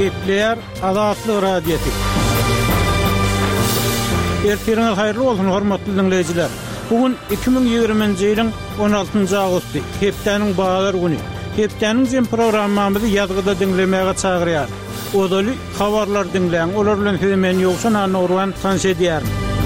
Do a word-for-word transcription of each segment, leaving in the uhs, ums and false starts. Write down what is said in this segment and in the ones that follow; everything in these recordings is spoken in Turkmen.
Kepler Azatlyk radiosi. Ertirňiz haýyrly bolsun hormatly dinleýijiler. Bugün iki bin ýygrimiňji ýylyň on altynjy agusty, hepdeniň baýlar güni. Hepdeniň jem programmamyzy ýazgyda dinlemäge çagyrýar. Odaly habarlar dinleýän, olar bilen hemen ýoksan anurwan tanşedýär.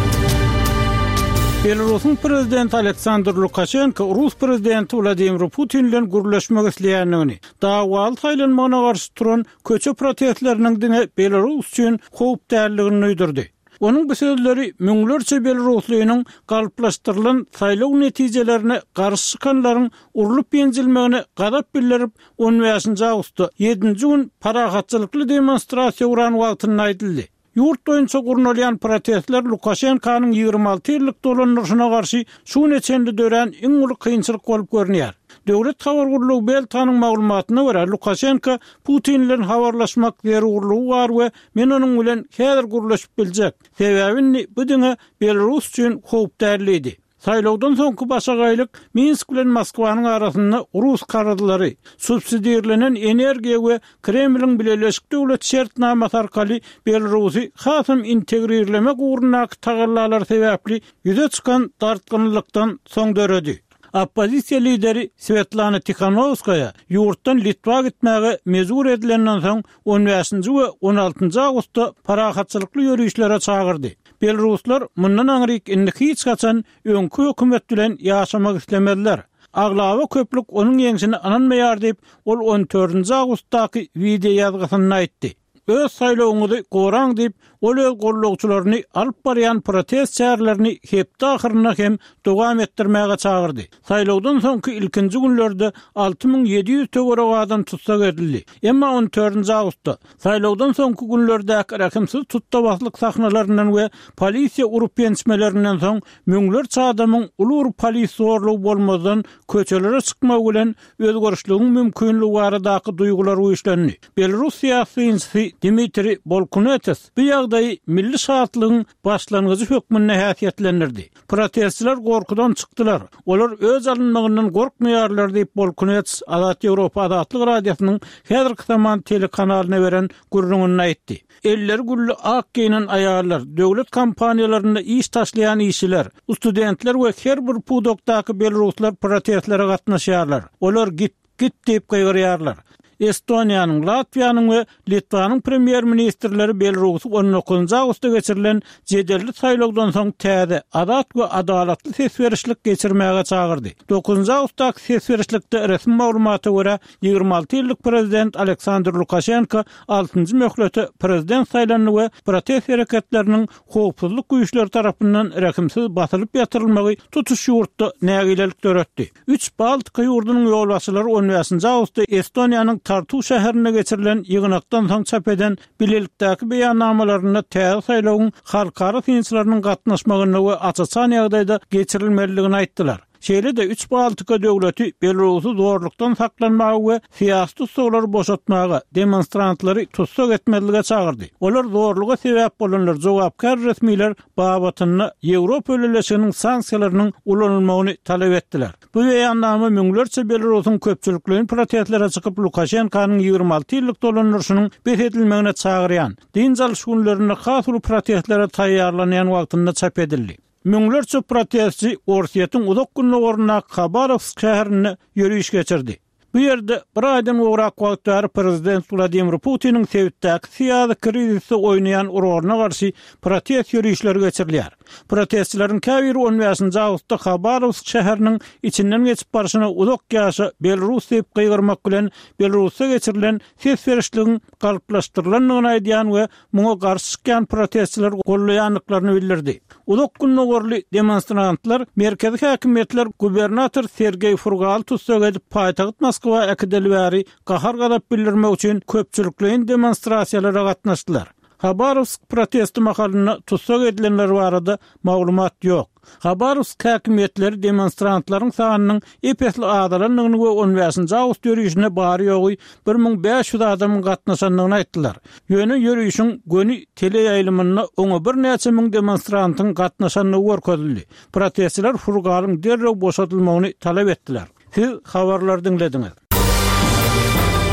Belarusyň prezidenti Aleksandr Lukashenko Rus prezidenti Vladimir Putin bilen gurulşmak isleýändigini, dawal taýlanmagyna garşy turan köçe protestleriniň diňe Belarus üçin howpdärligini öýdürdi. Onun bu sözleri müňlerçe Belaruslynyň galyplaşdyrylan saýlaw netijelerini garşy çykanlaryň urulyp ýenjilmegini gadap bildirip on beşinji awgustda ýedinji gün parahatçylykly demonstrasiýa uran wagtyny aýdyldy. Yurt boýunça gurulýan protestler Lukashenkonyň ýygrima alty ýyllyk dolanýaryna garşy şu neçendi dören iň uly kynçylyk bolup görünýär. Döwlet habar gurulugy Beltanyň maglumatyna görä Lukashenko Putin bilen habarlaşmak zerurlugy bar we men onuň bilen häzir gurulşyp biljek. Sebäbi bu diňe Belarus üçin howpdärlidi. Saýlawdan soňky başagaýlyk Minsk bilen Moskwanyň arasynda Rus karadylary, subsidiýalenen energiýa we Kremliň Birleşik Döwlet şertnamasy arkaly Belarusy hasam integrirlemek ugrundaky tagallar sebäpli ýüze çykan dartgynlykdan soň döredi. Oppozisiýa lideri Svetlana Tikhanovskaya ýurtdan Litwa gitmäge mezur edilenden soň on beşinji we on altynjy awgustda parahatçylykly ýörüşlere çagyrdy. Belaruslar mundan aňryk indi hiç gaçan öňkü hökümet bilen ýaşamak islemediler. Aglawa köplük onuň ýeňsini ananmaýar diýip ol on dördünji awgustdaky video ýazgysyny aýtdy. Öz saýlawyňyzy goraň diýip ol öz gollugçylaryny alyp barýan protest şäherlerini hepde ahyryna hem dowam etdirmäge çagyrdy. Saýlawdan soňky ilkinji günlerde alty ming ýedi ýüz töwerek adam tutsak edildi. Emma on dördünji awgustda saýlawdan soňky günlerdäki rakymsyz tuttabazlyk sahnalaryndan we polisiýa urup ýençmelerinden soň müňlerçe adamyň uly polis zorlugy bolmadan köçelere çykmak bilen özgörüşlüğüň mümkinligi baradaky duýgular uýuşlandy. Belarus siýasyçysy Dmitri Bolkunetes bu ýagdaý milli şartlygyň başlangyjy hökmüne häsiýetlendirdi. Protestçiler gorkudan çykdylar. Olar öz alynmagyndan gorkmaýarlar diýip Bolkunetes Azat Ýewropa Azatlyk radiosynyň häzirki zaman telekanalyna beren gurrungyny aýtdy. Eller gully ak giýinen aýallar, döwlet kampaniýalaryna iş taşlayan işçiler, studentler we her bir pudokdaky belaruslar protestlere gatnaşýarlar. Olar git git diýip gaýrýarlar. Estoniýanyň, Latwiýanyň we Litvanyň premier ministrleri Belarusy on dokuzunji awgustda geçirilen jedelli saýlawdan soň täze adat we adalatly sesberişlik geçirmäge çagyrdy. dokuzunji awgustdaky sesberişlikde resmi maglumata görä ýygrima alty ýyllyk prezident Aleksandr Lukashenko altynjy möhleti prezident saýlanyny we protest hereketleriniň howpsuzlyk güýçleri tarapyndan rakymsyz basylyp ýatyrylmagy tutuş ýurtda nägilelik döretdi. üç Baltyka ýurdunyň ýolbaşçylary on beşinji awgustda Estoniýanyň Tartu şäherine geçirilen ýygnakdan soň çap eden bilelikdäki beýannamalaryna täze saýlawyň halkara synçylarynyň gatnaşmagyny we açyçan ýagdaýda geçirilmeligini aýtdylar. Şeýle-de üç Baltyka döwleti Belarusy zorlukdan saklanmagy we siýasy tutsaklary boşatmagy demonstrantlary tutsak etmelige çagyrdy. Olar zorluga sebäp bolanlar jogapkar resmiler babatyny Ýewropa Öýleşiginiň sanksiýalarynyň ulanylmagyny talap etdiler. Bu beýannama müňlerçe Belarusyň köpçülikligiň protestlere çykyp Lukashenkonyň ýygrima alty ýyllyk dolanýarynyň beredilmegine çagyrýan. Din jalşgünlerine has protestlere taýýarlanýan wagtynda çap edildi. Müňlerçe protestçi Orsiýetyň uzak günlük ornuna Khabarovsk şäherine ýörüş geçirdi. Bu ýerde bir aýdan ugrak wagtlar prezident Vladimir Putiniň sebäpdäki siýasy krizisi oýnaýan uruguna garşy protest ýörüşleri geçirilýär. Protestçilerin käbiri on beşinji awgustda Khabarovsk şäheriniň içinden geçip barşyna uzak ýaşa Belarus diýip gaýrmak bilen Belarusda geçirilen sesberişligiň galyplaşdyrylanyny aýdýan we muňa garşy çykan protestçiler gollaýanlyklaryny bildirdi. Uzak günlük orly demonstrantlar merkezi häkimetler gubernator Sergey Furgal tutsak edip paýtagyt Moskwa äkidelbäri gahar gadap bildirmek üçin köpçülikliň demonstrasiýalara gatnaşdylar. Khabarovsk protesti mahalyna tutsak edilenler barada maglumat ýok. Khabarovsk häkimetleri demonstrantlaryň sanynyň epesli azalanyny we on beşinji awgust ýörüşine bary ýogy bir ming beş ýüz adamyň gatnaşanyny aýtdylar. Ýöne ýörüşiň göni teleýaýlymyna oňa bir näçe ming demonstrantyň gatnaşanyny görkezildi. Protestçiler Furgalyň derrew boşatylmagyny talap etdiler. Siz habarlar dinlediňiz.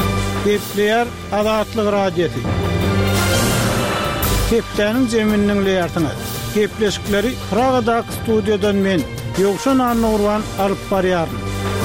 Kepler Azatlyk radiosu. Keplerin zemininin leyartına. Kepleşikleri Praga'daki stüdyodan men Yokşan Annurvan alıp barıyarım.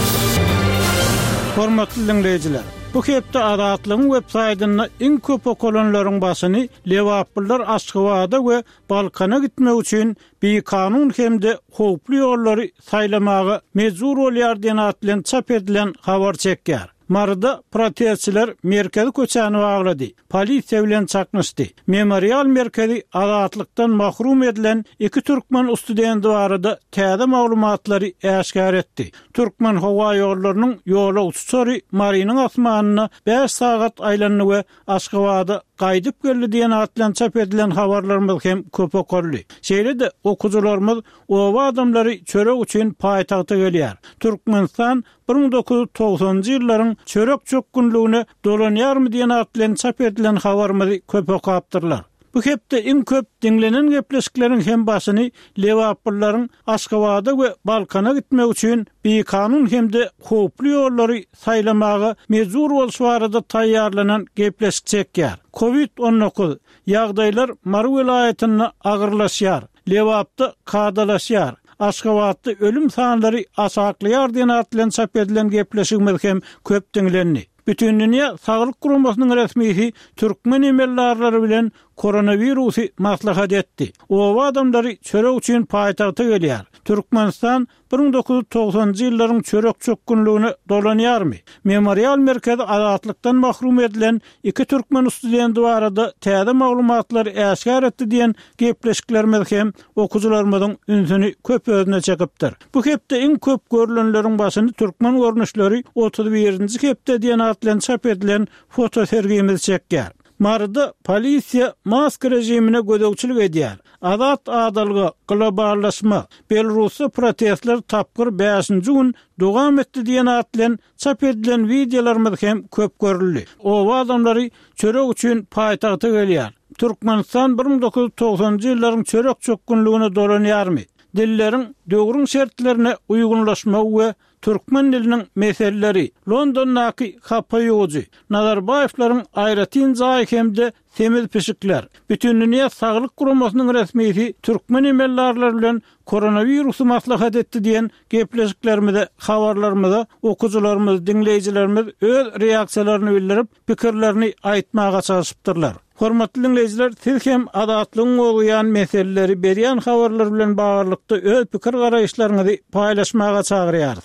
Hormatly dinleyijiler, bu kepde Azatlygyň web-saytyna iň köp okolonlaryň basyny lewaplar Aşgabatda we Balkana gitmek üçin bir kanun hemde howply ýollary saýlamagy mejbur bolýar diýen atlan çap edilen habar çekýär. Marada protestçiler merkezi köçäni baglady. Polisiýa bilen çaknyşdy. Memorial merkezi azatlykdan mahrum edilen iki türkmen studenti barada täze maglumatlary äşkar etdi. Türkmen hawa ýollarynyň ýola uçuşary Mariniň asmanyna beş sagat aýlanyny we Aşgabatda gaýdyp geldi diýen atlan çap edilen habarlarymyz hem köp okolly. Şeýle-de okujularymyz owa adamlary çörek üçin paýtagta gelýär. Türkmenistan bir ming dokuz yüz togsonjy ýyllaryň çörek çökünlüğüne dolanýarmy diýen atlan çap edilen habarymyzy köp okapdyrlar. Bu hepde iň köp dinlenen gepleşikleriň hem basyny lewaplarlaryň Aşgabatda we Balkana gitmek üçin bir kanun hemde howply ýollary saýlamagy mejbur bolşy barada taýýarlanan gepleşik çekýär. covid on dokuz ýagdaýlar Mary vilayatyna agyrlaşýar. Lewapda kadalaşýar. Aşgabatda ölüm sanlary asaklýar diýen atlan çap edilen gepleşigimiz hem köp dinlenýär. Bütün dünya Sağlık Guramasynyň resmisi türkmen emellarlary bilen koronavirusy maslahat etdi. O adamlary çörek üçin paýtagta gelýär. Türkmenistan bir ming dokuz yüz togsonjy ýyllaryň çörek çökünlüğüne dolanýarmy? Memorial merkezi azatlykdan mahrum edilen iki türkmen studenti barada täze maglumatlar äşkar etdi diýen gepleşiklerimiz hem okujularymyzyň ünsüni köp özüne çekipdir. Bu hepde iň köp görülenleriň basyny türkmen görnüşleri otuz birinji hepde diýen atlan çap edilen foto sergimiz çekýär. Marada polisiýa mask rejimine gödökçilik edýär. Azat adalygy, globallaşma, Belarusda protestler tapgyr beşinji gün dowam etdi diýen atlan çap edilen videolarymyz hem köp görüldi. O adamlary çörek üçin paýtagta gelýär. Türkmenistan bir ming dokuz yüz togsonjy ýyllaryň çörek çökünlüğüne dolanýarmy? Dilleriň döwrüň şertlerine uygunlaşma we türkmen diliniň meseleleri Londondaky hapaýogy Nazarbaýewlaryň aýratyn jaý hemde temiz pişikler. Bütün dünýä Saglyk Guramasynyň resmisi türkmen emellarlar bilen koronavirusy maslahat etdi diýen gepleşiklerimizde, habarlarymyzda okujularymyz, dinleýijilerimiz öz reaksiýalaryny bildirip, pikirlerini aýtmaga çalışypdyrlar. Hormatly dinleýijiler, siz hem adatlygyň bolýan meseleleri berýän habarlar bilen baglykda öz pikir garaýşlaryňyzy paýlaşmaga çagyrýarys.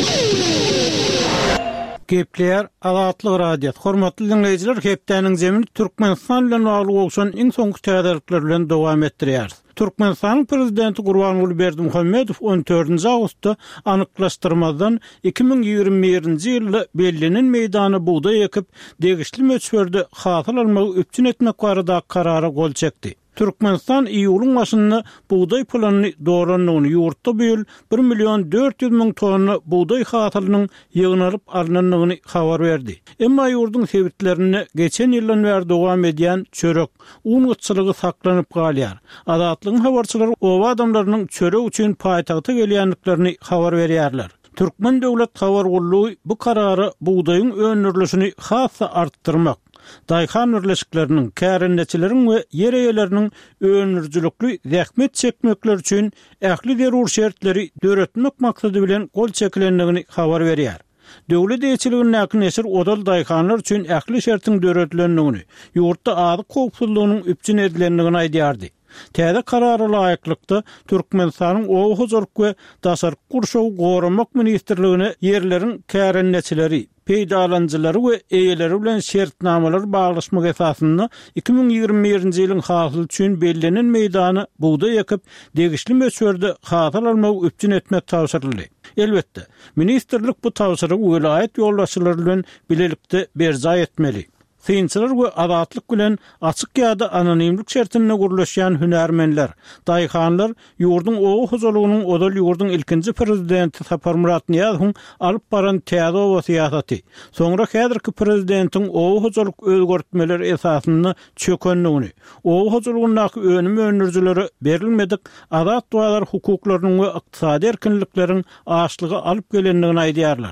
Kepler Azatlyk radiosu. Hormatly dinleýijiler, hepdeniň zemini Türkmenistan bilen bagly bolşan iň soňky täzelikler bilen dowam etdirýär. Türkmenistan prezidenti Gurbanguly Berdimuhammedow on dördünji awgustda anyklaşdyrmadan iki ming ýygrimi birinji ýylda Bellinin meýdany buğday ekip degişli möçberde hasyl almagy öpçün etmek barada karara gol çekdi. Türkmenistan iýulyň başynda buğday planyny doranlygyny ýurtda böl bir million dört yüz ming tonna buğday hasylynyň ýygnalyp alınanlygyny habar berdi. Emma ýurdun sebitlerini geçen ýyldan beri dowam edýän çörek, un gıtçylygy saklanyp galýar. Azatlygyň habarçylary o adamlarynyň çörek üçin paýtagta gelýänliklerini habar berýärler. Türkmen döwlet habar gollugy bu karary buğdaýyň önürlüşini hassa artdyrmak, Dayhan birleşiklerinin, kärendeçileriň we yer eýeleriniň önürjülükli zähmet çekmekler üçin ähli derur şertleri döretmek maksady bilen gol çekilenligini habar berýär. Döwlet eýçiliginiň näkin esir odal dayhanlar üçin ähli şertiň döretilenligini, ýurtda azyk howpsuzlygynyň üpçün edilenligini aýdýardy. Täze karara laýyklykda Türkmenistanyň owa huzurlyk we daşaryk gurşawy goramak ministrligine yerleriň kärendeçileri, peýdalanjylary we eýeleri bilen şertnamalar baglaşmak esasynda iki ming ýygrimi birinji ýylyň hasyl üçin Bellinin meýdany buğday ekip degişli möçberde hasyl almagy öpçün etmek tawsyrldy. Elbetde, ministrlik bu tawsyry vilayet ýoldaşlary bilen bilelikde berja etmeli. Synçylar we azatlyk bilen açyk ýa-da anonimlik şertine gurulýan hünärmenler, daýhanlar ýurdun owa huzurlygynyň odal ýurdun ilkinji prezidenti Sapar Murat Niýazowyň alyp baran täze owa syýasaty, soňra häzirki prezidentiň owa huzurlyk özgertmeler esasynda çökenligini, owa huzurlygynyň önümi önürjileri berilmedik azat doýalar hukuklarynyň we ykdysady erkinlikleriň aşlygy alyp gelenligini aýdýarlar.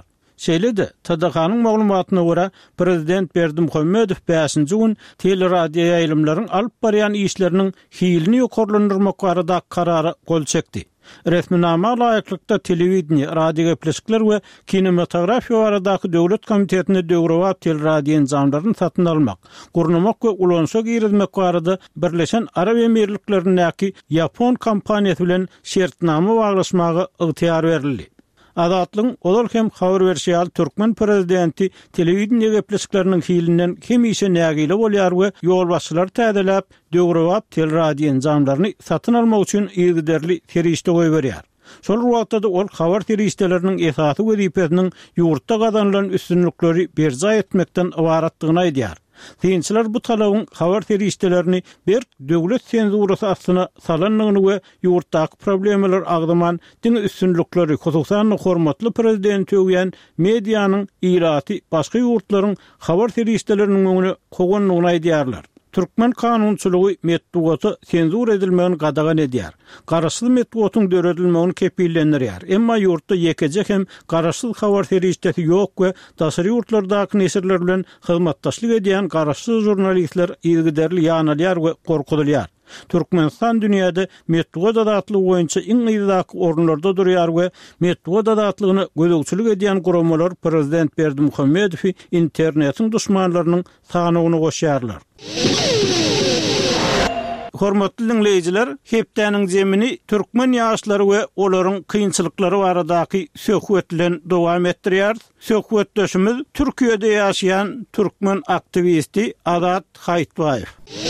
Şeýle-de T D K-nyň maglumatyna görä prezident Berdimuhammedow beşinji gün teleradio ýaýlymlaryň alyp barýan işleriniň hilini ýokarlandyrmak barada karara gol çekdi. Resminama laýyklykda telewizioniýa, radio gepleşikler we kinematografiýa baradaky döwlet komitetine döwrewap teleradio enzamlaryny satyn almak, gurnamak we ulanşa girizmek barada Birleşen Arab Emirliklerindäki Yapon kompaniýasy bilen şertnama baglaşmagy ygtyar berildi. Adatlyň olar hem habar berýär Türkmen prezidenti telewizioniýa gepleşikleriniň hilinden kim işe nägile bolýar we ýolbaşçylar täzeläp döwrewap teleradio enzamlaryny satyn almak üçin ýygyderli terişde goý berýär. Şol wagtda ol habar terişdeleriniň esasy wezipesiniň ýurtda gazanılan üstünlikleri berza etmekden ibaratdygyny aýdýar. Synçylar bu talabyň habar terişdelerini bir döwlet senzurasy astyna salanlygyny we ýurtdaky problemler agdaman diň üstünlikleri, hususan hormatly prezident öýen mediýanyň iraty başga ýurtlaryň habar terişdeleriniň öňüne goýanlygyny aýdýarlar. Türkmen kanunçylygy metbuaty senzur edilmegini gadagan edýär. Garaşsyz metbuatyň döredilmegini kepillendirýär. Emma ýurtda ýekejek hem garaşsyz habar terişdesi ýok we daşary ýurtlardaky neşirler bilen hyzmatdaşlyk edýän garaşsyz jurnalistler ýygyderli ýanalýar we gorkudylýar. Türkmenistan dünýäde metbuat adatlygy boýunça iň ýydak orunlarda durýar we metbuat adatlygyny gözegçilik edýän guramalar prezident Berdimuhammedow internetiň düşmanlarynyň sanygyny goşýarlar. Hormatly dinleyijiler, hepdäniň jemini türkmen ýaşlary we olaryň kynçylyklary baradaky söhbet bilen dowam etdirýär. Söhbetdeşimiz Türkiýede ýaşaýan türkmen aktivisti Adat Haýtbaýew.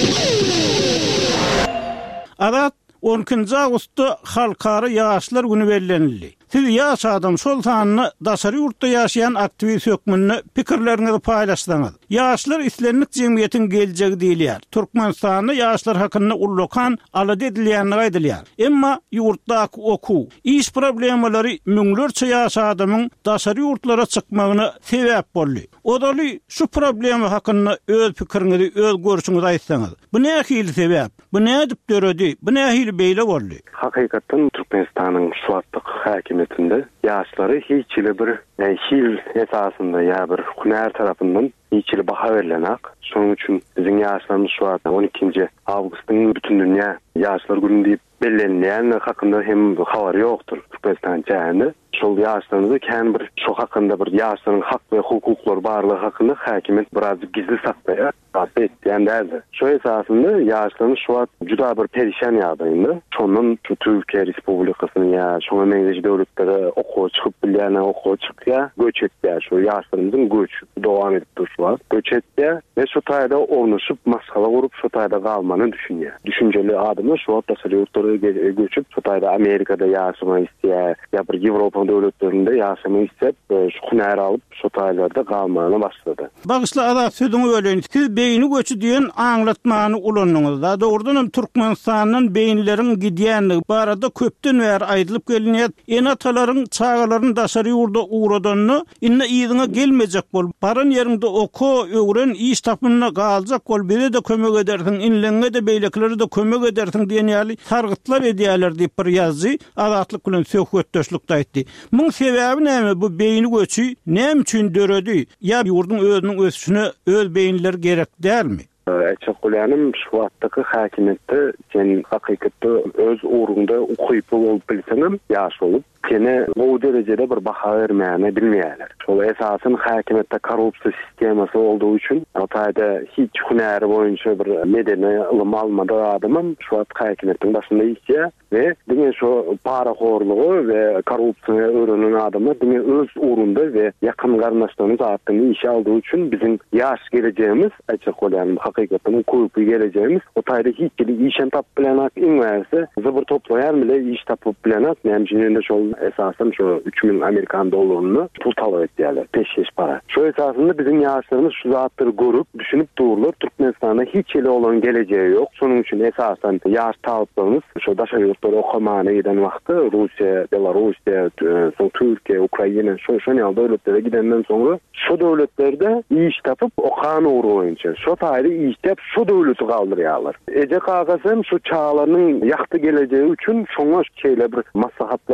Adat onuncu Ağustosda Halkara Ýaşlar Güni bellenildi. Siz ýaş adam şol sanyny daşary ýurtda ýaşaýan aktivist hökmünde pikirlerinizi paýlaşdyňyz. Ýaşlar islenlik jemgyýetiň geljegi diýilýär. Türkmenistanda ýaşlar hakyna ullakan alady edilýäni aýdylýar. Emma ýurtdaky okuw, iş problemleri müňlerçe ýaş adamyň daşary ýurtlara çykmagyna sebäp boldy. Odaly şu problemi hakyna öz pikiriňizi, öz görüşiňizi aýtsaňyz. Bu nähili sebäp? Bu nädip döredi? Bu nähili beýle boldy? Hakykatdan Türkmenistanyň şuwatlyk häkimetinde ýaşlary hiç ile bir hil esasında ya bir hünär tarapyndan hiç ile baha verilenak. Şonuň üçin biziň ýaşlarymyz şuwat on ikinji awgustdyň bütün dünýä ýaşlar günü diýip bellenýän hakynda hem habar ýokdur Türkmenistan çäğinde. Şol ýaşlarymyzy kän bir şo hakynda bir ýaşlaryň hak we hukuklary barlygy hakynda häkimet biraz gizli saklaýar. Etdiýändi. Şo esasında ýaşlaryň şuwat juda bir perişan ýagdaýynda. Şondan şu Türkiýe Respublikasynyň ýa şoňa meňzeji döwletlere okuw çykyp bilýän okuw çykýa, göç etýär. Şo ýaşlarymyzyň göçü dowam edip durýar. Göç etýär we şu taýda ornaşyp maskala gurup şu taýda galmany düşünýär. Düşünjeli adamlar şu daşary ýurtlara göçüp şu taýda Amerikada ýaşamak isleýär, ýa bir Ýewropa döwletlerinde ýaşamak isläp şu hünär alyp şu taýlarda galmany başlady. Bagysla Adat sözüňi bölen, siz beýni göçü diýen aňlatmany ulanýyňyzda dogrudan Türkmenistanyň beýinleriň gidýänligi barada köpden bäri aýdylyp gelinýär. Enatalaryň çağalaryň daşary ýurda uğradanyny inne ýygyna gelmejek bol. Baran ýerinde oku, öwren, iş tapynyna galjak bol. Bire de kömek edersiň, inleňe de beýlekleri de kömek edersiň diýen ýaly targytlar edýärler diýip bir ýazdy. Adatlyk bilen söhbetdeşlikde aýtdy. Muň sebäbi näme? Bu beýni göçü näme üçin döredi? Ýa ýurdun özüniň ösüşine öz beýinler gerek dälmi? Açık gülýanym şu wagtdaky häkimetde sen hakykatda öz uğrunda ukuyup bolup bilseňem ýaş bolup seni bu derejede bir baha bermäni bilmeýärler. Şol esasyn häkimetde korrupsiýa sistemasy olduğu üçin ataýda hiç hünäri boýunça bir medeni ilim almady adamym şu wagt häkimetden başynda ýetýär we diňe şu para horlugy we korrupsiýa öwrenen adamlar diňe öz uğrunda we ýakyn garnaşlaryny zatdyny işe aldığı üçin biziň ýaş geleceğimiz açyk gülýanym hakykatdan koýup geleceğimiz o taýda hiç bir işen tap bilenak iňwärse zıbır toplaýar bile iş tapyp bilenak nämjinde şol esasen şu üç bin Amerikan dollaryny pul talap etýärler, peşkeş para. Şu esasında biziň ýaşlarymyz şu zatlary görüp, düşünüp dururlar. Türkmenistanda hiç ele olan geleceği yok. Şonuň üçin esasen ýaş talaplarymyz şu daşary ýurtlara okumana giden wagtda Russiýa, Belarusiýa, soň Türkiýe, Ukraina şu şu ýaly döwletlere gidenden soňra şu döwletlerde iş tapyp okan uğru boýunça şu taýda iş tap şu döwleti galdyrýarlar. Eje kagasym şu çağlarynyň ýakty geleceği üçin şoňa şeýle bir maslahatlar berýän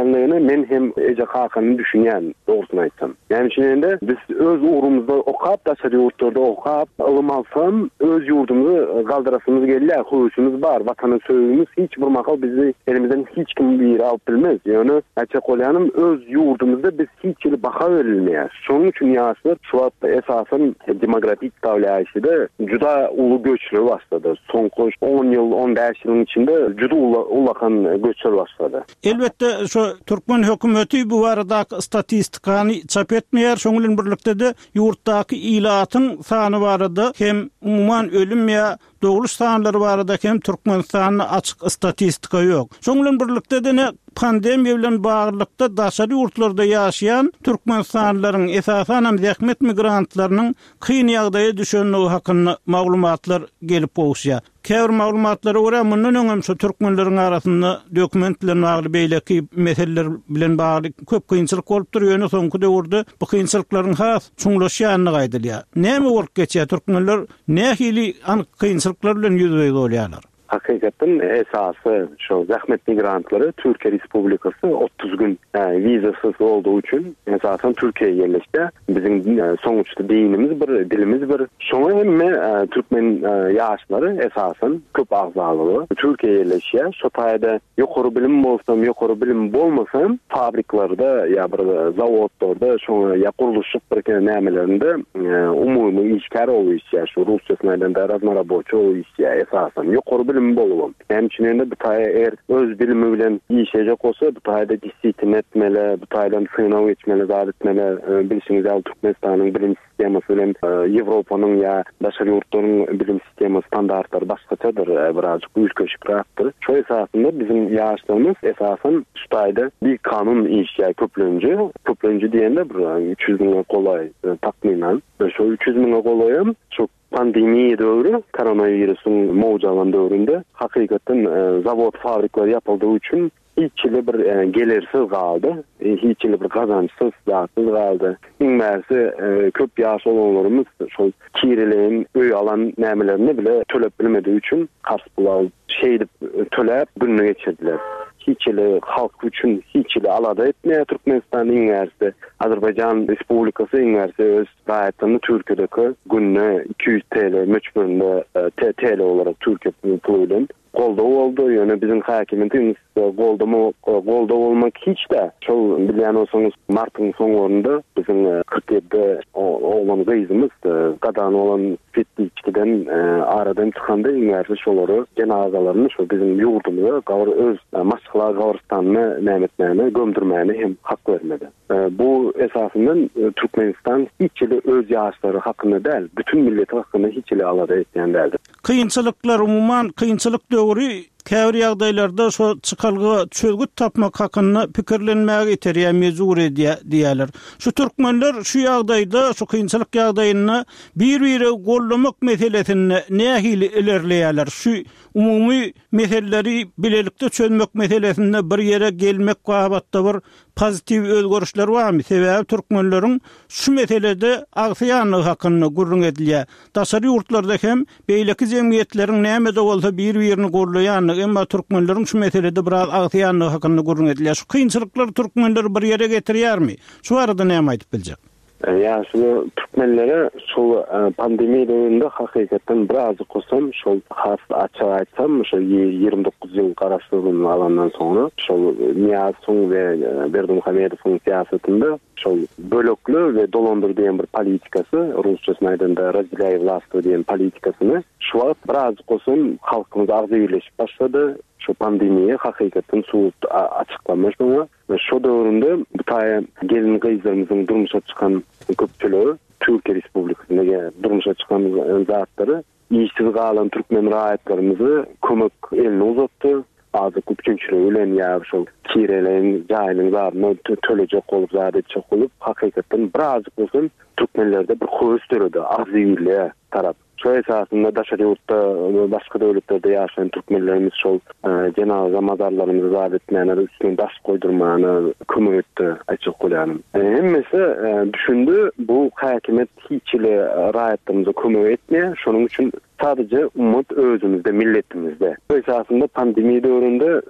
ekenligini men hem eje kakanyny düşünýän, dogrusyny aýtsam. Yani şeýle biz öz uğrumuzda okap, daşary ýurtlarda okap, ılym alsam öz ýurdumuzy galdyrasymyz gelýär, hoýuşymyz bar, watanyň söýgümüz hiç bir makal bizi elimizden hiç kim bir alıp bilmez. Yani açık olyanım öz yurdumuzda biz hiç il baka verilmeýär. Şonuň üçin ýaşlar şu wagtda esasen demografik dawlaýyşyda juda ulu göçler başlady. Soňky on ýyl, on beş ýylyň içinde juda ulakan göçler başlady. Elbette şu Türkmen hökümeti bu arada statistikany çap etmeýär. Şoň bilen birlikde de ýurtdaky ilatyň sany barada hem umuman ölüm ýa doğuluş sanları barada hem Türkmenistan'ın açık statistika yok. Şoň bilen birlikde de ne pandemiýa bilen baglanykda daşary ýurtlarda ýaşaýan Türkmenistanlylaryň esasen zähmet migrantlarynyň kyn ýagdaýa düşenligi hakynda maglumatlar gelip bolýar. Käbir maglumatlara görä mundan öňem şu türkmenleriň arasynda dokumentler bagly beýleki meseleler bilen bagly köp kynçylyk bolup durýar. Soňky döwürde bu kynçylyklaryň has çuňlaşýanyny gaýdylýar. Näme bolup geçýär türkmenler, nähili anyk kynçylyklar bilen ýüzüňe bolýarlar? Hakikaten esası şu zahmet migrantları Türkiye Respublikası otuz gün yani, vizasız olduğu için esasen Türkiye'ye yerleşti. Bizim yani, sonuçta dinimiz bir, dilimiz bir. Şuna hem e, Türkmen e, yaşları esasen köp ağzalığı Türkiye'ye yerleşiyor. Şu tayda yukarı bilim olsam, yukarı bilim olmasam fabriklarda ya bir zavodlarda şuna ya kuruluşluk bir nemelerinde e, umumi işkar oluyor. Şu Rusya sınavında razmara boçu oluyor esasen. Yukarı bilim bolum. Hemçininde bu taýa er öz bilimi bilen ýeşejek bolsa, bu taýda disiplin etmeli, bu taýdan synaw etmeli, zat etmeli. Bilişiňiz ýa Türkmenistanyň bilim sistemasy bilen Ýewropanyň ýa daşary ýurtlaryň bilim sistemasy standartlary başgaçadyr, birazjyk ülkeşikrakdyr. Şo esasında bizim ýaşlarymız esasen şu taýda bir kanun işleýär köplenji. Köplenji diýende bir üç yüz miňe golay takminan. Şo üç yüz miňe golaýam çok pandemiýa döwrü, koronawirusyň mowjalan döwründe hakikaten e, zavod fabrikler yapıldığı için hiç ile bir e, gelirsiz kaldı. E, hiç ile bir kazançsız zatsız kaldı. İnmersi e, köp yaş olanlarımız şu kireleğin öy alan nämelerini bile tölep bilmediği için karşılar şeydip tölep gününü geçirdiler. Hiç ile halk üçün hiç ile alada etmeye Türkmenistan üniversite, Azerbaycan Respublikası üniversite öz gayetini Türkiye'deki gününe iki yüz TL meçhurunda T L olarak Türkiye puluyla golda oldu. Yani bizim hakimiyetimiz golda mı golda olmak hiç de şol bilen olsanız Mart'ın sonlarında bizim kırk yedi olmamıza izimiz kadan olan fetliçkiden aradan çıkanda üniversite şoları cenazalarını şu bizim yurdumuza gavur öz Maskala Gavuristan'ı nämetmäni gömdürmäni hem hak vermedi. Bu esasından Türkmenistan hiç ile öz ýaşlary hakkında değil, bütün millet hakkında hiç ile alada etýän däldir. Kıyınçılıklar umuman kıyınçılık döwrü käbir ýagdaýlarda şo çykalgy çözgüt tapmak hakynda pikirlenmäge ýeterýär mezur diýerler. Şu türkmenler şu ýagdaýda şu kıyınçılık ýagdaýyny bir-biri gollamak meselesini nähili ilerleýärler. Şu umumy meseleleri bilelikde çözmek meselesinde bir yere gelmek gabatda bir pozitiv özgörüşler barmy? Sebäbi türkmenleriň şu meselede agsyanyny hakynda gurrun edilýär. Daşary ýurtlarda hem beýleki jemgyýetleriň näme-de bolsa bir-birini gollaýan, emma türkmenleriň şu meselede biraz agsyanyny hakynda gurrun edilýär. Şu kynçylyklar türkmenleri bir yere getirýärmi? Şu arada näme aýdyp biljek? Ya şu Türkmenlere şu pandemi döneminde hakikaten biraz kosam şu has açık açsam şu yirmi dokuz yıl garaşdyrılan alandan sonra şu Niýazoň ve Berdimuhamedowyň siýasatynda şu bölöklü ve dolandyr diýen bir politikasy, rusçasy aýdanda razdeляй власть diýen politikasyny şu wagt biraz kosam halkymyz agzy birleşip başlady. Şu pandemiýa hakikaten suwut açıklamış ama ve şu döwründe bu taýa gelin gyzlarymyzyň durmuşa çykan köpçüligi Türkiye Respublikasyna durmuşa çykan zatlary işsiz galan türkmen raýatlarymyzy kömek eline uzatdy. Azı köpçüligi bilen ýa şu kireleň jaýlyň zaryny tölejek bolup zadetjek bolup hakikaten biraz bolsun türkmenlerde bir höwes töredi azýyly tarap. Şu esasında daşary ýurtda başga döwletlerde ýaşaýan türkmenlerimiz şol cenaza mazarlarymyzy zat etmäni, üstüne daş goýdurmany kömek etdi açyk bolýanym. Hemmesi düşündi bu hakimiýet hiç ile raýatlarymyza kömek etmeýär. Şonuň üçin sadece umut özümizde, milletimizde. Bu esasında pandemi döwründe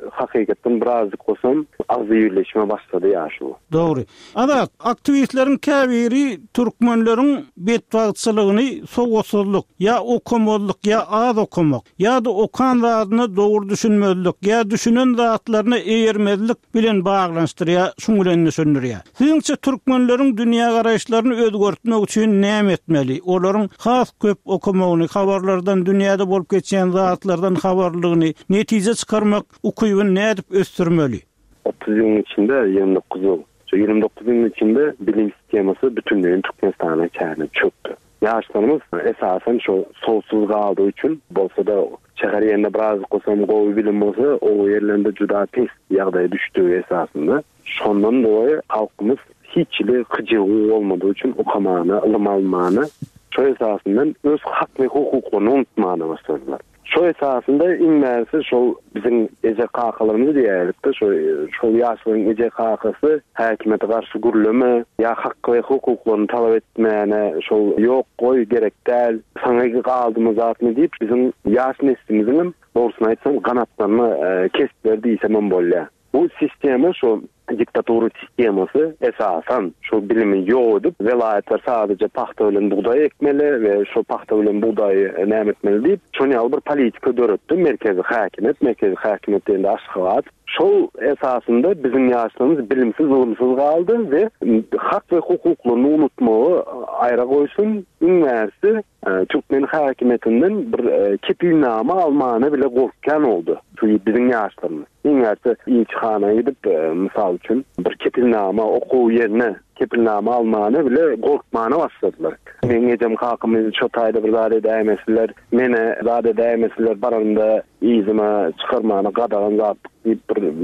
hakikaten birazcık olsam az birleşme başladı ya şu. Doğru. Ada aktivistlerin käbiri türkmenlerin betwagçylygyny sowatsızlyk ya okumazlyk ya az okumak ya da okan zadyny dogry düşünmezlik ya düşünen zatlaryny eýermezlik bilen baglanşdyrýar, şuň bilen düşündürýär. Siňçe türkmenleriň dünýä garaýşlaryny özgertmek üçin näme etmeli? Olaryň has köp okumagyny, habarlardan, dünýäde bolup geçen zatlardan habarlygyny netije çykarmak ukybyny nädip östürmeli? otuz yılın içinde yirmi dokuz yıl. Şu yirmi dokuz yılın içinde bilim sisteması bütünlüğün Türkmenistan'a çağrına çöktü. Yaşlarımız esasen şu solsuz kaldığı için bolsa da şehir yerine biraz kosam gowy bilim bolsa o yerlerinde juda tez ýagdaýa düştüğü esasında. Şondan dolayı halkımız hiçli kıcığı olmadığı için okumağını, ılım almağını şu esasından öz hak ve hukuklarını unutmağını başladılar. Şu esasında inmersi şu bizim ece kakalarımız diýerlikde şu şu ýaşlyň ece kakasy häkimete garşy gürleme ya hak we hukuklaryny talap etmäne şu ýok goý gerek däl saňa galdymy zatmy diýip bizim ýaş neslimizin doğrusyny aýtsam ganatlaryny kesip berdi diýsem bolýar. Bu sistema şu diktatura sisteması esasen şu bilimin ýok edip velayetler sadece paxta bilen buğday ekmeli ve şu paxta bilen buğdayı näme etmeli diýip şonu bir politika döretdi merkezi häkimet, merkezi häkimet diýende aşgabat. Şol esasında bizim ýaşlarymız bilimsiz, ılımsız kaldı ve hak ve hukuklaryny unutmagy aýra goýsun, üniversite Türkmen häkimetinden bir kepilname almany bile gorkkan oldu. Şu bizim ýaşlarymız. Üniversite ilçhana gidip misal üçün bir kepilname okuw yerine kepilname almany bile gorkmany başladylar. Men ejem kakymyzy çotaýda bir zat edämesler, mene zat edämesler baranda izime çykarmany gadagan zat bir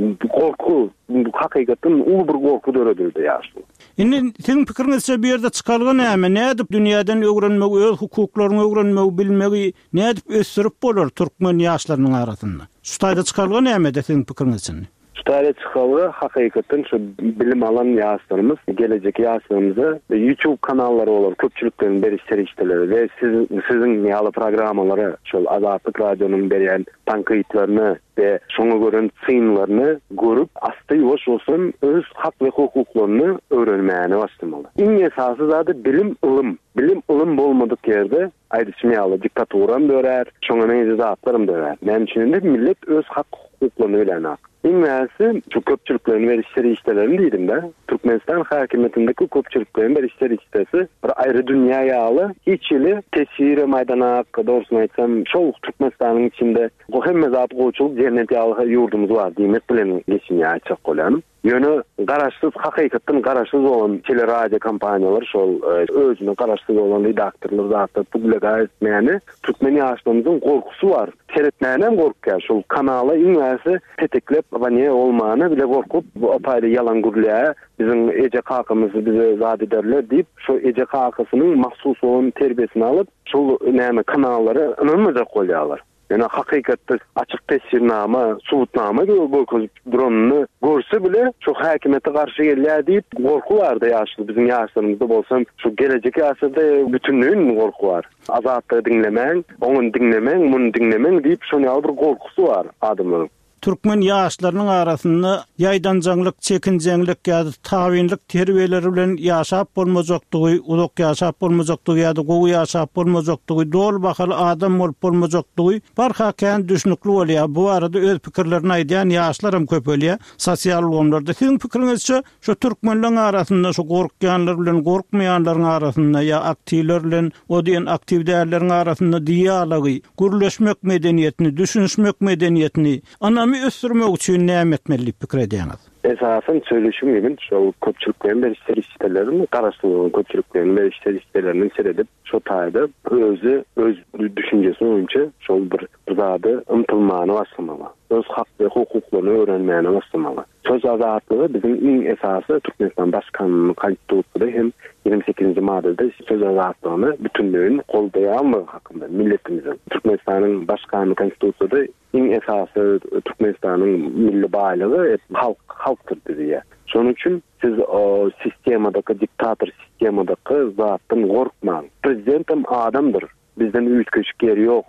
gorku, hakikaten ulu bir gorku döredildi ýaşly. Indi seň pikiriňizçe bir ýerde çykalgan näme? Nädip dünýäden öwrenmek, öz hukuklaryny öwrenmek, bilmegi nädip ösürip bolar türkmen ýaşlarynyň arasynda? Şu taýda çykalgan näme de seň pikiriňizçe? Şutaýda çykaly hakikaten şu bilim alan ýaşlarymız gelecek ýaşlarymyza YouTube kanallary bolar, köpçüliklerin berişleri işleri ve siz siziň ýaly programmalary şol Azatlyk radionuň berýän tankytlaryny ve şoňa gören çynlaryny görüp asty ýoş bolsun öz hak we hukuklaryny öwrenmäni başlamaly. Iň esasy zady bilim ılım. Bilim ılım bolmadyk ýerde aýdyşmaýaly diktaturam dörer, şoňa näme zatlarym dörer. Men üçin de millet öz hak hukuklaryny öwrenýär. İngilizce şu köpçülüklerin verişleri işlerini dedim de. Türkmenistan häkimetindeki köpçülüklerin verişleri işlesi bir ayrı dünya ýaly, hiç ili tesiri maydana doğrusyny aýtsam, şol Türkmenistan'ın içinde o hemme zat goýçuluk cennet ýaly ýurdumuz bar diýmek bilen geçinýär çak bolanım. Yönü garaşsız, hakikaten garaşsız olan teleradio kampaniyalar, şol özüne garaşsız olan redaktorlar zatda publika etmeyeni Türkmen ýaşlarymyzyň gorkusy var. Seretmänem gorkýar, şol kanala iňäsi teteklep abone olmany bile gorkup bu apaýda ýalan gürlä bizim ece kakymyzy bize zat ederler diýip şu ece kakysynyň mahsus olan terbiyesini alıp şol näme kanallary ynanmajak bolýarlar. Yani hakikatte açık tesirnama, subutnama gibi bu dronunu görse bile çok hakimiyete karşı gelýär diýip gorku vardı ýaşly bizim ýaşlarymyzda bolsam şu gelecek ýaşlarda bütünlüğün gorku var. Azatlygy dinlemäň, onuň dinlemäň, muny dinlemäň diýip şonu bir gorkusy var adamlaryň. Türkmen ýaşlarynyň arasynda ýaýdanjaňlyk, çekinjeňlik ýa-da tawinlik terbiýeleri bilen ýaşap bolmajakdygy, ulak ýaşap bolmajakdygy ýa-da gowy ýaşap bolmajakdygy, dol bahaly adam bolup bolmajakdygy barha kän düşnükli bolýar. Bu arada öz pikirlerini aýdýan ýaşlarym köp bolýar. Sosial ulgamlarda siň pikiriňizçe şu türkmenliň arasynda şu gorkýanlar bilen gorkmaýanlaryň arasynda ýa aktivler bilen o diýen aktiv dälleriň arasynda diýalogy, gürleşmek medeniýetini, düşünmek medeniýetini ana ösürmek üçin näme etmeli pikir edýäňiz? Esasen söyleşim gibi şu köpçülüklerin berişleri işlerini, garaşlygyň köpçülüklerin berişleri işlerini seredip şu taýda özü, öz düşünjesi boýunça şol bir zady ymtylmany başlamaly. Öz hak we hukuklaryny öwrenmäni başlamaly. Söz azatlygy bizim iň esasy Türkmenistan başkanynyň konstitusiýasynda hem ýygrimi sekizinji maddede söz azatlygyny bütünlüğün goldaýanlygy hakynda milletimizin Türkmenistanyň başkanynyň konstitusiýasynda iň esasy Türkmenistanyň milli baýlygy halk halktır diýär. Şonuň üçin siz o sistemadaky diktator sistemadaky zatdan gorkmaň. Prezidentim adamdyr. Bizden üýtgeç geri ýokdur.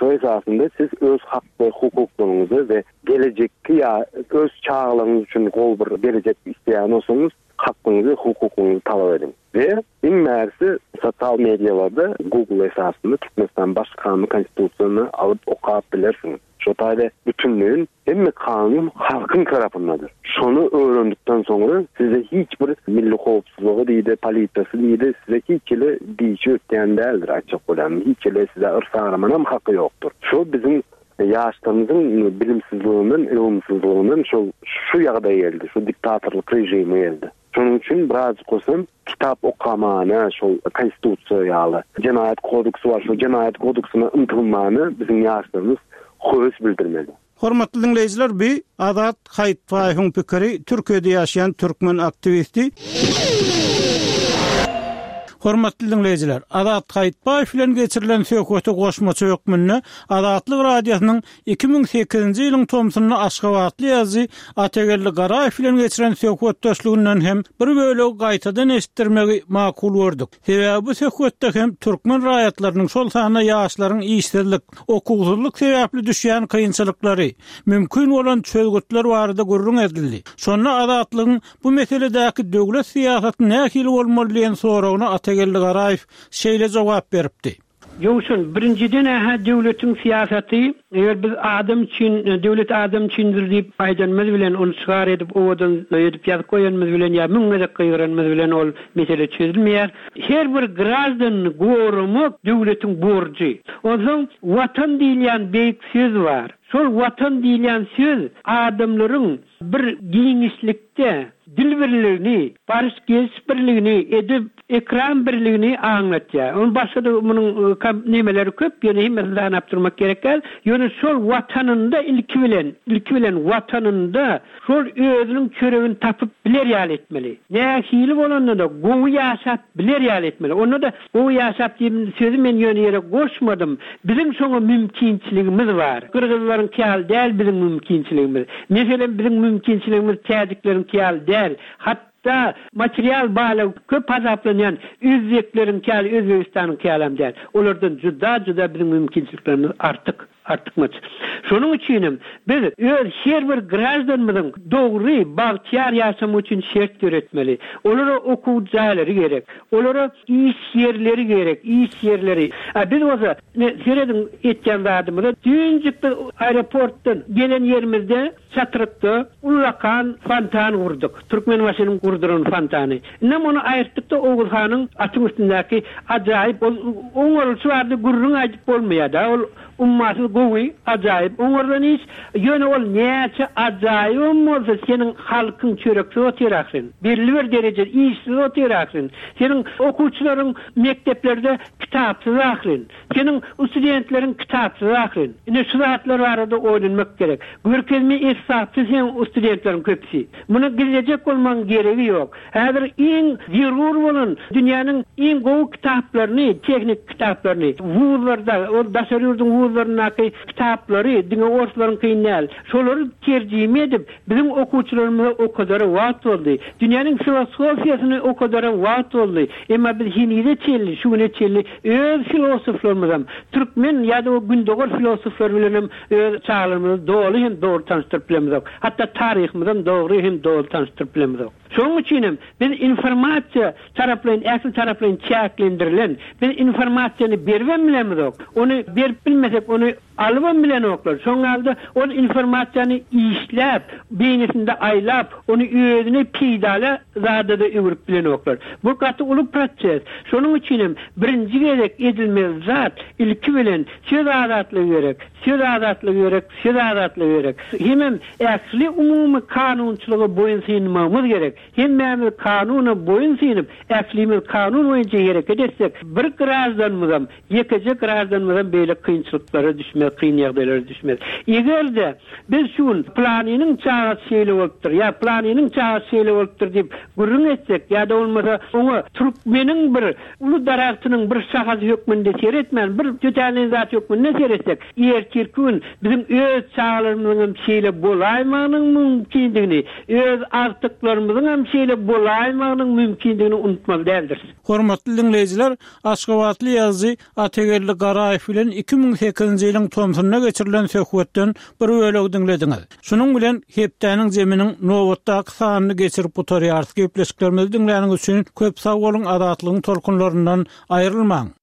Şu esasında siz öz hak ve hukuklaryňyzy we gelecekki ya öz çağlaryňyz üçin gol bir gelecek isteýän bolsaňyz hakkınızı, hukukunuzu talep edin. Ve en märsi sosyal medyalarda Google esasında Türkmenistan baş kanunu konstitusiýasyny alıp okap bilersiniz. Şu taýda bütünlüğün hemme kanun halkın tarafındadır. Şonu öğrendikten sonra size hiçbir milli howpsuzlygy diýdi, polisiýasy diýdi, size hiçbir diýişi ötýän däldir açyk bolan. Hiçbir size ırsa aramanam hakkı yoktur. Şu bizim yaşlarımızın bilimsizliğinin, ilmsizliğinin şu, şu ýagdaýa geldi, şu diktatorluk rejimi geldi. Şunun için biraz koysam kitap okamana, şu konstitusiýaly Cinayet kodeksi var, şu Cinayet kodeksine ıntılmanı bizim yaşlarımız höwes bildirmeli. Hormatly dinleyijiler, bi Azat Haýtbaýewiň pikiri Türkiýede ýaşaýan türkmen aktivisti. Hormatly dinleyijiler, Azat Haýtbaýew bilen geçirilen söhbeti goşmaça hökmünde Azatlyk radiosynyň iki ming sekizinji ýylyň tomsuny Aşgabatly ýazy Atagelli Garaýew bilen geçirilen söhbet dostlugynyň hem bir bölegi gaýtadan eşitdirmegi makul gördük. Sebäbi bu söhbetde hem türkmen raýatlarynyň şol sanyna ýaşlaryň işsizlik, okuwsuzlyk sebäpli düşýän kynçylyklary, mümkin bolan çözgütler barada gurrun edildi. Şonda Azatlygyň bu meseledäki döwlet siýasaty nähili bolmaly diýen soragyna Atagelli Garaýew şeýle jogap beripdi. Ýokşun birinciden ha döwletiň siýasaty, eger biz adam üçin döwlet adam üçindir diýip aýdanmaz bilen onu çygar edip owadan edip ýazyp goýanmaz bilen ýa müňe gyýranmaz bilen ol mesele çözülmeýär. Her bir grazdan gorumak döwletiň borjy. Oňa watan diýilýän beýik söz bar. Şol watan diýilýän söz adamlaryň bir giňişlikde dil birligini, barış birligini edip ekran birligini aňlatýar. On başga da munyň nemeleri köp, ýöne hemmelerden apdurmak gerekär. Ýöne şol watanynda ilki bilen, ilki bilen watanynda şol özüniň köregini tapyp biler ýal etmeli. Nähili bolanda da gowy ýaşap biler ýal etmeli. Onda da gowy ýaşap diýip sözü men ýöne ýere goşmadym. Bizim şoňa mümkinçiligimiz bar. Kırgızlaryň käl däl bizim mümkinçiligimiz. Meselen bizim mümkinçiligimiz tädikleriň käl däl. Hatta material bağlı köp azaplanyan üzvekleriň käl Özbegistanyň kälam däl. Olardan juda-juda bizim mümkinçiliklerimiz artyk. Artykmaç. Şonuň üçin biz öz her bir grazdanymyzyň dogry bagtyar ýaşamy üçin şert göretmeli. Olara okuw jaýlary gerek. Olara iş ýerleri gerek, iş ýerleri. Biz oza seredin etken zadymyda düýünjikde aeroportdan gelen ýerimizde çatyrykda ulakan fontan gurduk. Türkmenbaşynyň gurduran fontany. Näme onu aýyrtykda Oğuz hanyň atyň üstündäki ajaýyp oňaly şuarda gurrun aýdyp bolmaýar. Ol ummaty gowy ajaýyp oňardan iş ýöne ol näçe ajaýyp bolsa seniň halkyň çörekçi otyrasyn. Belli bir derejede işsiz otyrasyn. Seniň okuwçylaryň mekteplerde kitapsız aklyn. Seniň studentleriň kitapsız aklyn. Ine şu zatlar barada oýlanmak gerek. Görkezmi esasy sen studentleriň köpsi. Muny gelecek bolmaň geregi ýok. Häzir iň zerur bolan dünýäniň iň gowy kitaplaryny, teknik kitaplaryny wuzlarda, o daşarýurdun wuzlarynyňky kitaplary, diňe orslaryň kynal. Şolary terjime edip bizim okuwçylarymyza o kadar wagt boldy. Dünýäniň filosofiýasyny o kadar wagt boldy. Emma biz hinide çelli, şuňa çelli öz filosoflarymyzam, türkmen ýa-da o gündogor filosoflar bilen öz çağlarymyzy dogry hem dogry tanıştyryp bilemiz. Hatta taryhymyzdan dogry hem dogry tanıştyryp bilemiz. Şoň üçin biz informasiýa taraplan, äsli taraplan çäklendirilen, biz informasiýany berben bilemiz. Onu berip bilmesek, onu alyp bilen oklar. Şoň alda o informasiýany işläp, beýnesinde aýlap, onu özüne peýdala zadada öwürip bilen oklar. Bu gaty uly proses. Şonuň üçin birinji gerek edilmeli zat ilki bilen söz azatlygy gerek. Söz azatlygy gerek, söz azatlygy gerek. Hemem äsli umumy kanunçylygy boýunça gerek. Hemme kanuny boýunça äsli kanun boýunça hareket etsek, bir grazdanmyzam, ýekiji grazdanmyzam beýle kynçylyklara düşmek, kyn ýagdaýlara düşmek. Egerde biz şu planynyň çağa şeýle bolupdyr, ýa planynyň çağa şeýle bolupdyr diýip gurrun etsek, ýa-da bolmasa oňa türkmeniň bir uly daraktynyň bir şahasy hökmünde seretmän, bir tötälen zat hökmünde seretsek, erkirkün bizim öz çağlarymyzyň şeýle bolaýmanyň mümkindigini, öz artyklarymyzyň hem şeýle bolaýmagynyň mümkindigini unutmaly däldir. Hormatly dinleyijiler, Aşgabatly ýazgy Ategerli Garaýew bilen iki ming sekizinji ýylyň Tomsunyna geçirilen söhbetden bir bölegi dinlediňiz. Şunuň bilen hepdäniň jeminiň nowatdaky sanyny geçirip oturýar. Gepleşiklerimizi dinläniň üçin köp sag boluň, adatlygyň tolkunlaryndan aýrylmaň.